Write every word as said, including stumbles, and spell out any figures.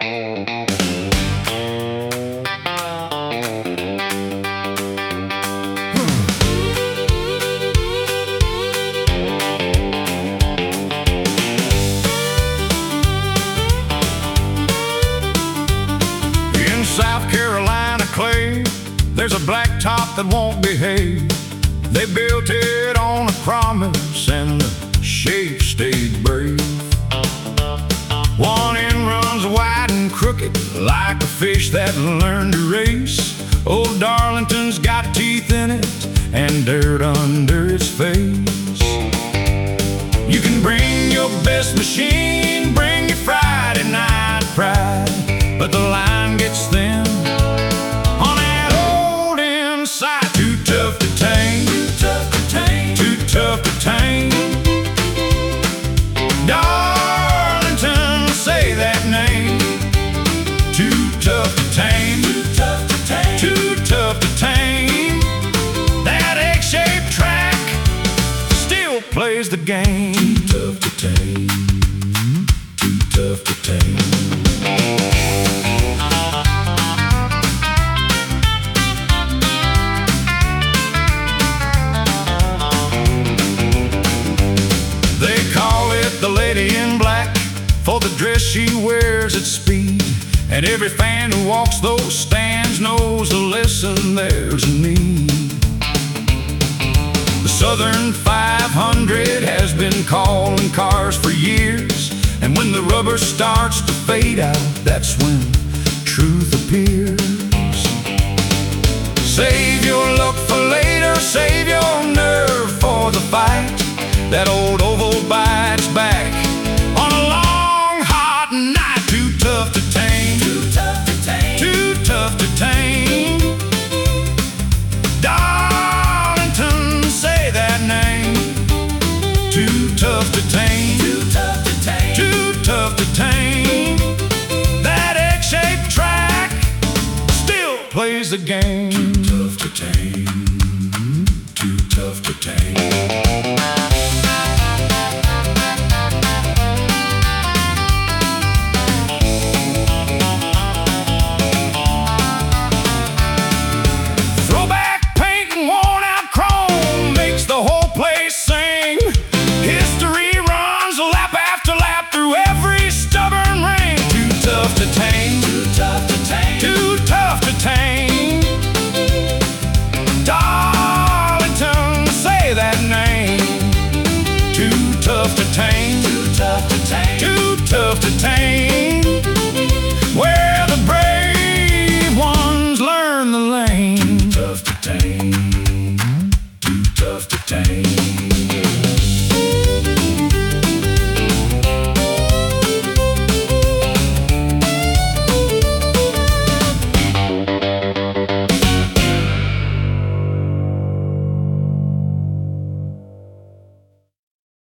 In South Carolina clay, there's a blacktop that won't behave. They built it on a promise and the shape stayed brave. One end runs wide and crooked like a fish that learned to race. Old Darlington's got teeth in it and dirt under its face. You can bring your best machine, bring your Friday night pride, but the line gets thin on that old inside. Too tough to tame, too tough to tame, too tough to tame. Darlington, say that name. Too tough to tame, too tough to tame, too tough to tame. That egg-shaped track still plays the game. Too tough to tame, too tough to tame. The lady in black for the dress she wears at speed, and every fan who walks those stands knows the lesson there's a need. The Southern five hundred has been calling cars for years, and when the rubber starts to fade out, that's when truth appears. Save your luck for later, save your nerve for the fight. That old oval bites back on a long, hot night. Too tough to tame, too tough to tame, too tough to tame. Darlington, say that name. Too tough to tame, too tough to tame, too tough to tame. That egg-shaped track still plays the game. Too tough to tame, too tough to tame. History runs lap after lap through every stubborn ring. Too tough to tame.